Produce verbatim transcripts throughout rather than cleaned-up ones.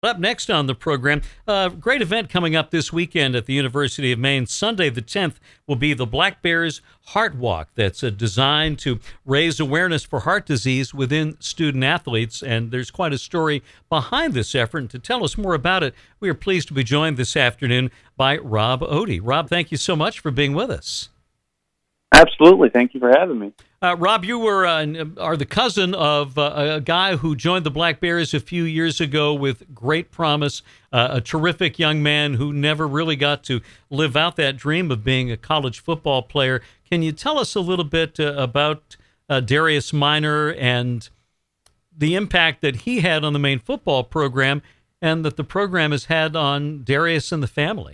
Up next on the program, a great event coming up this weekend at the University of Maine. Sunday the tenth will be the Black Bears Heart Walk. That's uh, designed to raise awareness for heart disease within student athletes, and there's quite a story behind this effort. And to tell us more about it, we are pleased to be joined this afternoon by Rob Odie. Rob, thank you so much for being with us. Absolutely. Thank you for having me. Uh, Rob, you were uh, are the cousin of uh, a guy who joined the Black Bears a few years ago with great promise, uh, a terrific young man who never really got to live out that dream of being a college football player. Can you tell us a little bit uh, about uh, Darius Minor and the impact that he had on the Maine football program and that the program has had on Darius and the family?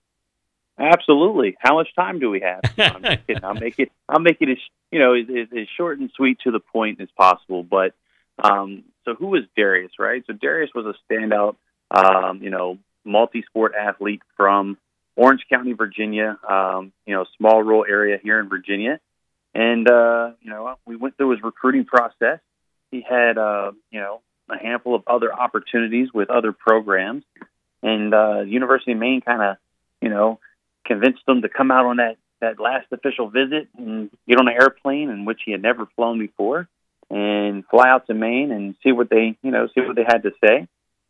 Absolutely. How much time do we have? No, I'm just kidding. I'll make it. I'll make it as you know as, as, as short and sweet to the point as possible. But um, so, who was Darius? Right. So Darius was a standout, um, you know, multi-sport athlete from Orange County, Virginia. Um, you know, small rural area here in Virginia, and uh, you know, we went through his recruiting process. He had, uh, you know, a handful of other opportunities with other programs, and uh, University of Maine kind of, you know. convinced him to come out on that, that last official visit and get on an airplane in which he had never flown before and fly out to Maine and see what they, you know, see what they had to say.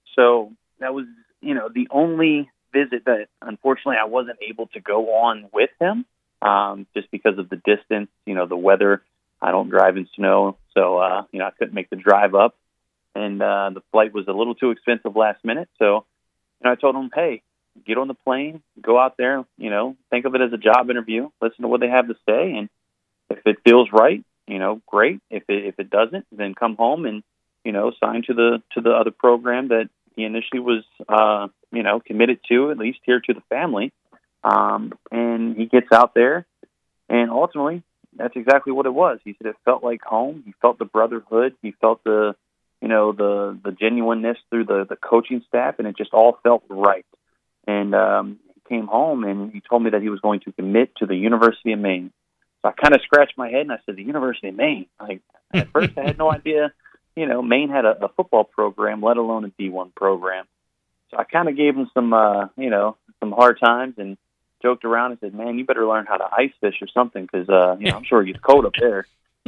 So that was, you know, the only visit that unfortunately I wasn't able to go on with him, um, just because of the distance, you know, the weather. I don't drive in snow. So, uh, you know, I couldn't make the drive up, and, uh, the flight was a little too expensive last minute. So, you know, I told him, hey, get on the plane, go out there, you know, think of it as a job interview, listen to what they have to say. And if it feels right, you know, great. If it, if it doesn't, then come home and, you know, sign to the, to the other program that he initially was, uh, you know, committed to, at least here to the family. Um, and he gets out there, and ultimately that's exactly what it was. He said it felt like home. He felt the brotherhood. He felt the, you know, the, the genuineness through the, the coaching staff, and it just all felt right. And um, he came home, and he told me that he was going to commit to the University of Maine. So I kind of scratched my head, and I said, the University of Maine? Like, at first I had no idea, you know, Maine had a, a football program, let alone a D one program. So I kind of gave him some, uh, you know, some hard times and joked around and said, man, you better learn how to ice fish or something because, uh, you know, I'm sure it gets cold up there.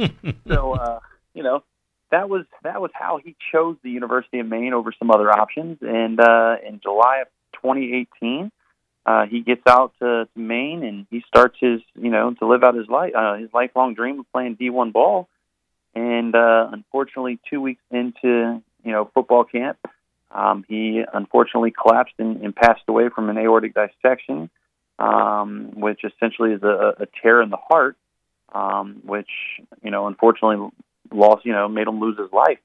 so, uh, you know, that was that was how he chose the University of Maine over some other options. And uh, in July of twenty eighteen, uh, he gets out to, to Maine, and he starts his, you know, to live out his life, uh, his lifelong dream of playing D one ball. And uh, unfortunately, two weeks into, you know, football camp, um, he unfortunately collapsed and, and passed away from an aortic dissection, um, which essentially is a, a tear in the heart, um, which, you know, unfortunately lost, you know, made him lose his life.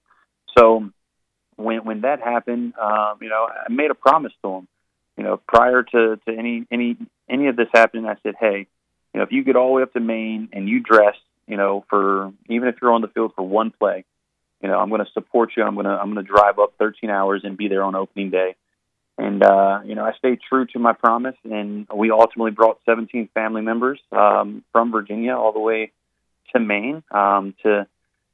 So when when that happened, um, you know, I made a promise to him. You know, prior to, to any any any of this happening, I said, hey, you know, if you get all the way up to Maine and you dress, you know, for even if you're on the field for one play, you know, I'm going to support you. I'm going to I'm going to drive up thirteen hours and be there on opening day. And uh, you know, I stayed true to my promise, and we ultimately brought seventeen family members um, from Virginia all the way to Maine um, to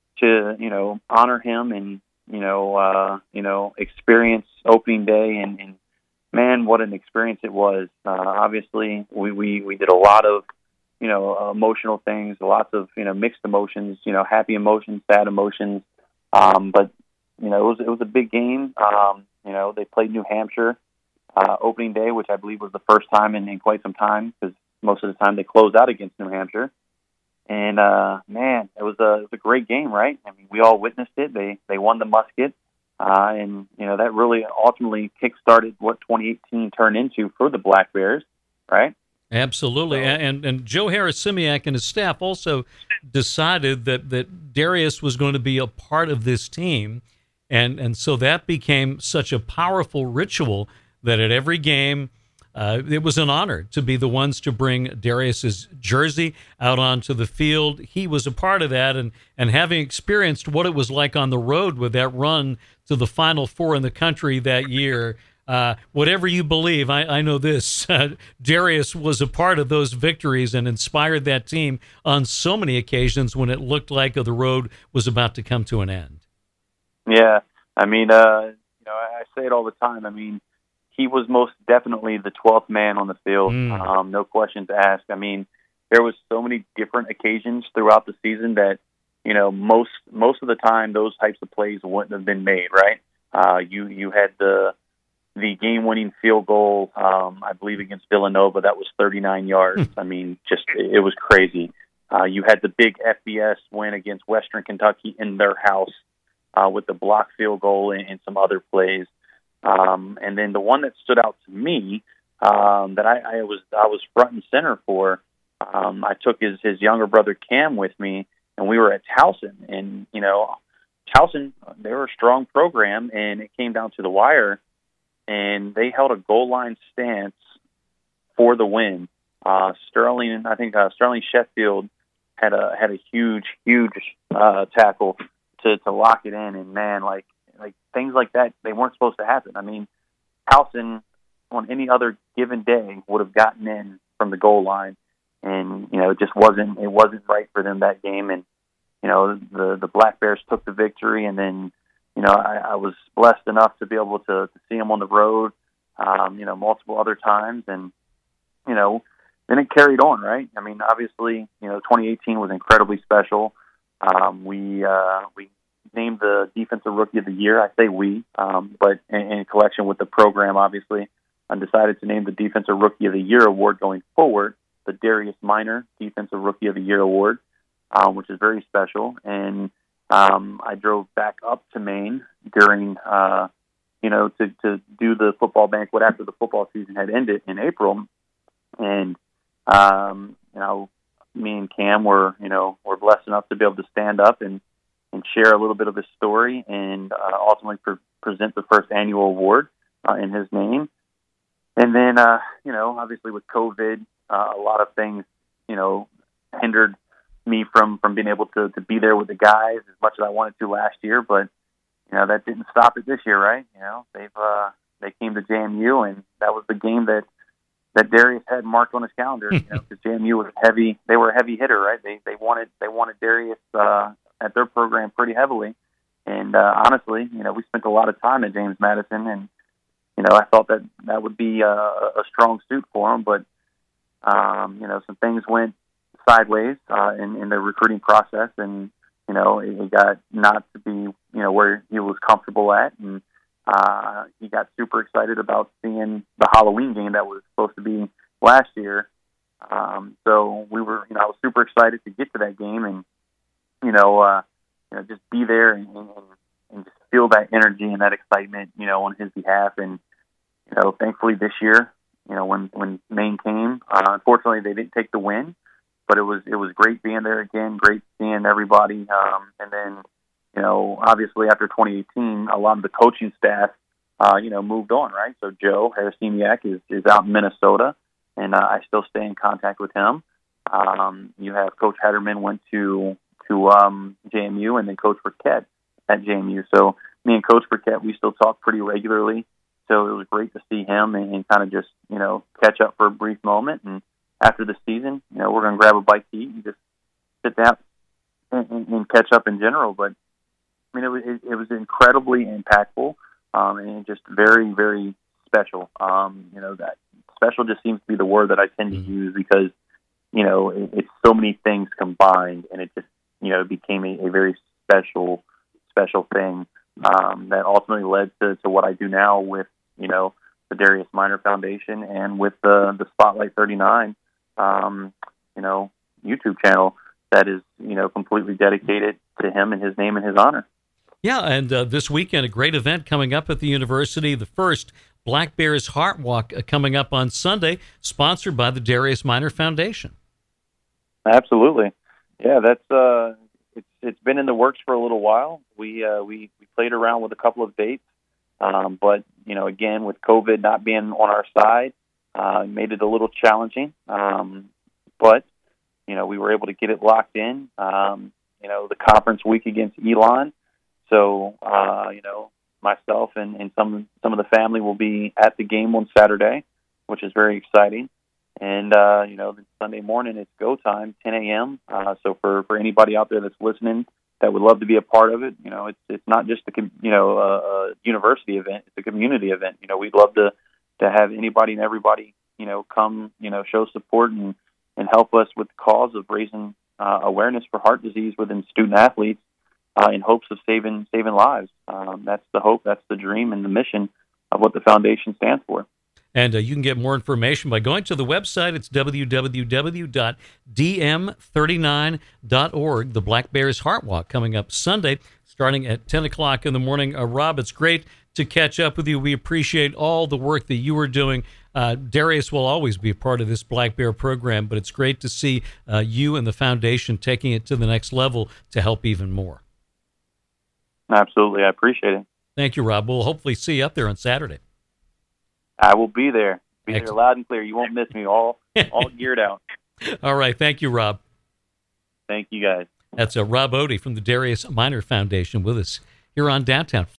to you know honor him and you know uh, you know experience opening day and. and Man, what an experience it was. Uh, obviously, we, we, we did a lot of, you know, emotional things, lots of, you know, mixed emotions, you know, happy emotions, sad emotions. Um, but, you know, it was, it was a big game. Um, you know, they played New Hampshire uh, opening day, which I believe was the first time in, in quite some time because most of the time they closed out against New Hampshire. And, uh, man, it was, a, it was a great game, right? I mean, we all witnessed it. They, they won the musket. Uh, and, you know, that really ultimately kick-started what twenty eighteen turned into for the Black Bears, right? Absolutely. So, and and Joe Harris-Simiak and his staff also decided that, that Darius was going to be a part of this team. And, and so that became such a powerful ritual that at every game, uh, it was an honor to be the ones to bring Darius's jersey out onto the field. He was a part of that, and, and having experienced what it was like on the road with that run to the Final Four in the country that year, uh, whatever you believe, I, I know this, uh, Darius was a part of those victories and inspired that team on so many occasions when it looked like the road was about to come to an end. Yeah, I mean, uh, you know, I say it all the time. I mean, he was most definitely the twelfth man on the field. Mm. Um, no questions asked. I mean, there was so many different occasions throughout the season that, you know, most most of the time those types of plays wouldn't have been made, right? Uh, you you had the the game-winning field goal, um, I believe, against Villanova. That was thirty-nine yards. I mean, just it was crazy. Uh, you had the big F B S win against Western Kentucky in their house uh, with the block field goal and, and some other plays. Um, and then the one that stood out to me um, that I, I was I was front and center for, um, I took his, his younger brother Cam with me, and we were at Towson. And, you know, Towson, they were a strong program, and it came down to the wire, and they held a goal line stance for the win. Uh, Sterling, I think uh, Sterling Sheffield had a had a huge, huge uh, tackle to, to lock it in, and man, like like things like that, they weren't supposed to happen. I mean, Towson on any other given day would have gotten in from the goal line, and you know it just wasn't it wasn't right for them that game, and you know the the Black Bears took the victory, and then. You know, I, I was blessed enough to be able to, to see him on the road, um, you know, multiple other times. And, you know, then it carried on, right? I mean, obviously, you know, twenty eighteen was incredibly special. Um, we uh, we named the Defensive Rookie of the Year. I say we, um, but in, in collection with the program, obviously, I decided to name the Defensive Rookie of the Year award going forward the Darius Minor Defensive Rookie of the Year award, um, which is very special. And Um, I drove back up to Maine during, uh, you know, to, to do the football banquet after the football season had ended in April. And, um, you know, me and Cam were, you know, were blessed enough to be able to stand up and, and share a little bit of his story and uh, ultimately pre- present the first annual award uh, in his name. And then, uh, you know, obviously with COVID, uh, a lot of things, you know, hindered me from, from being able to, to be there with the guys as much as I wanted to last year, but you know that didn't stop it this year, right? You know they've uh, they came to J M U, and that was the game that, that Darius had marked on his calendar. You know, because J M U was heavy; they were a heavy hitter, right? They they wanted they wanted Darius uh, at their program pretty heavily, and uh, honestly, you know, we spent a lot of time at James Madison, and you know I thought that that would be a, a strong suit for him, but um, you know some things went sideways uh, in, in the recruiting process, and you know it, it got not to be you know where he was comfortable at, and uh, he got super excited about seeing the Halloween game that was supposed to be last year. Um, so we were, you know, I was super excited to get to that game, and you know, uh, you know, just be there and, and, and just feel that energy and that excitement, you know, on his behalf. And you know, thankfully this year, you know, when when Maine came, uh, unfortunately they didn't take the win. But it was it was great being there again, great seeing everybody. Um, and then, you know, obviously after twenty eighteen, a lot of the coaching staff, uh, you know, moved on, right? So Joe Harasimiak is, is out in Minnesota, and uh, I still stay in contact with him. Um, you have Coach Hederman went to to um, J M U, and then Coach Burkett at J M U. So me and Coach Burkett, we still talk pretty regularly. So it was great to see him and, and kind of just, you know, catch up for a brief moment. And after the season, you know, we're going to grab a bite to eat and just sit down and, and, and catch up in general. But I mean, it was it, it was incredibly impactful um, and just very, very special. Um, you know, that special just seems to be the word that I tend to use because you know it, it's so many things combined, and it just you know became a, a very special, special thing um, that ultimately led to, to what I do now with you know the Darius Minor Foundation and with the the Spotlight thirty-nine. Um, you know, YouTube channel that is, you know, completely dedicated to him and his name and his honor. Yeah, and uh, this weekend, a great event coming up at the university. The first Black Bears Heart Walk uh, coming up on Sunday, sponsored by the Darius Minor Foundation. Absolutely. Yeah, that's uh, it's it's been in the works for a little while. We uh, we we played around with a couple of dates, um, but you know, again, with COVID not being on our side. Uh, made it a little challenging, um, but, you know, we were able to get it locked in, um, you know, the conference week against Elon. So, uh, you know, myself and, and some some of the family will be at the game on Saturday, which is very exciting. And, uh, you know, Sunday morning it's go time, ten a.m. Uh, so for, for anybody out there that's listening that would love to be a part of it. You know, it's it's not just a com- you know a, a university event; it's a community event. You know, we'd love to to have anybody and everybody you know come you know show support and and help us with the cause of raising uh, awareness for heart disease within student athletes uh, in hopes of saving saving lives. Um, that's the hope, that's the dream, and the mission of what the foundation stands for. And uh, you can get more information by going to the website. It's w w w dot d m thirty-nine dot org. The Black Bears Heart Walk coming up Sunday, starting at ten o'clock in the morning. Uh, Rob, it's great to catch up with you. We appreciate all the work that you are doing. Uh, Darius will always be a part of this Black Bear program, but it's great to see uh, you and the foundation taking it to the next level to help even more. Absolutely. I appreciate it. Thank you, Rob. We'll hopefully see you up there on Saturday. I will be there. Be Excellent. there loud and clear. You won't miss me. All all geared out. All right. Thank you, Rob. Thank you, guys. That's uh, Rob Odie from the Darius Minor Foundation with us here on Downtown.